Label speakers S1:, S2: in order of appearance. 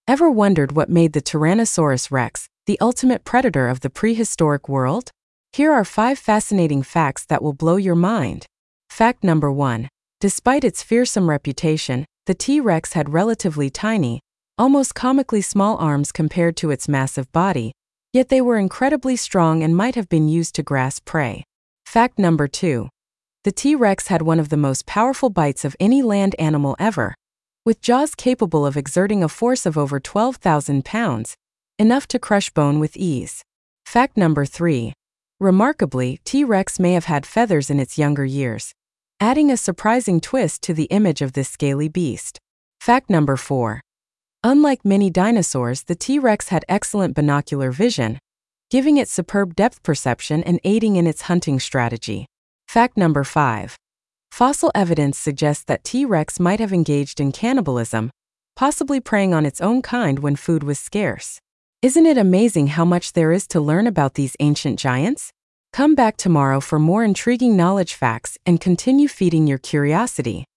S1: Ever wondered what made the Tyrannosaurus rex the ultimate predator of the prehistoric world? Here are 5 fascinating facts that will blow your mind. Fact number 1. Despite its fearsome reputation, the T-Rex had relatively tiny, almost comically small arms compared to its massive body, yet they were incredibly strong and might have been used to grasp prey. Fact number 2. The T-Rex had one of the most powerful bites of any land animal ever, with jaws capable of exerting a force of over 12,000 pounds, enough to crush bone with ease. Fact number 3. Remarkably, T-Rex may have had feathers in its younger years, adding a surprising twist to the image of this scaly beast. Fact number 4. Unlike many dinosaurs, the T-Rex had excellent binocular vision, giving it superb depth perception and aiding in its hunting strategy. Fact number 5. Fossil evidence suggests that T-Rex might have engaged in cannibalism, possibly preying on its own kind when food was scarce. Isn't it amazing how much there is to learn about these ancient giants? Come back tomorrow for more intriguing knowledge facts and continue feeding your curiosity.